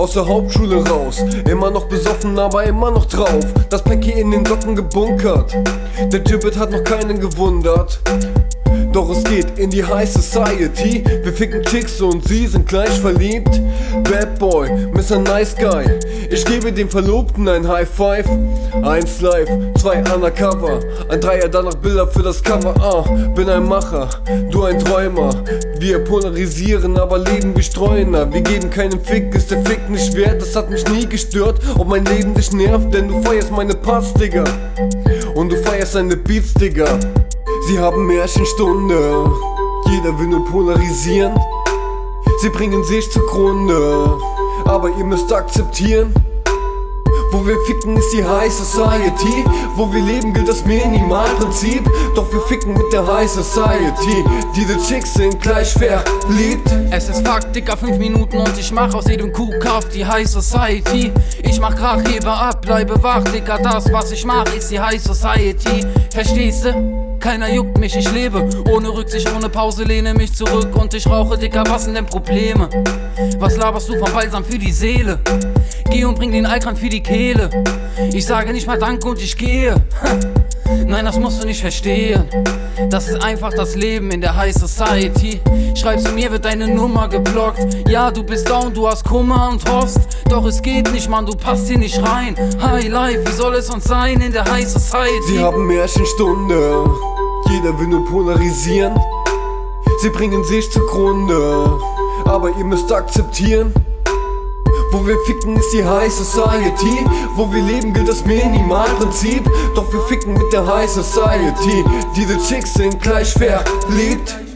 aus der Hauptschule raus, immer noch besoffen, aber immer noch drauf. Das Päckchen in den Socken gebunkert, der Gibbet hat noch keinen gewundert. Doch es geht in die High Society. Wir ficken Chicks und sie sind gleich verliebt. Bad Boy, Mr. Nice Guy. Ich gebe dem Verlobten ein High Five. 1 live, 2 undercover. Ein Dreier, danach Bilder für das Cover. Bin ein Macher, du ein Träumer. Wir polarisieren, aber leben wie Streuner. Wir geben keinen Fick, ist der Fick nicht wert. Das hat mich nie gestört, ob mein Leben dich nervt. Denn du feierst meine Parts, Digga. Und du feierst deine Beats, Digga. Sie haben Märchenstunde, jeder will nur polarisieren. Sie bringen sich zugrunde, aber ihr müsst akzeptieren. Wo wir ficken ist die High Society. Wo wir leben gilt das Minimalprinzip. Doch wir ficken mit der High Society. Diese Chicks sind gleich verliebt. Es ist Fakt, Dicker, 5 Minuten und ich mach aus jedem Kuh Kauf die High Society. Ich mach Krach, hebe ab, bleibe wach, Dicker, das was ich mach ist die High Society. Verstehst du? Keiner juckt mich, ich lebe ohne Rücksicht, ohne Pause, lehne mich zurück und ich rauche, Dicker, was sind denn Probleme? Was laberst du vom Balsam für die Seele? Geh und bring den Alkran für die Kehle. Ich sage nicht mal Danke und ich gehe. Nein, das musst du nicht verstehen. Das ist einfach das Leben in der High Society. Schreibst du mir, wird deine Nummer geblockt. Ja, du bist down, du hast Kummer und hoffst. Doch es geht nicht, Mann, du passt hier nicht rein. High Life, wie soll es uns sein in der High Society? Sie haben Märchenstunde, jeder will nur polarisieren. Sie bringen sich zugrunde, aber ihr müsst akzeptieren. Wo wir ficken ist die High Society. Wo wir leben gilt das Minimalprinzip. Doch wir ficken mit der High Society. Diese Chicks sind gleich verliebt.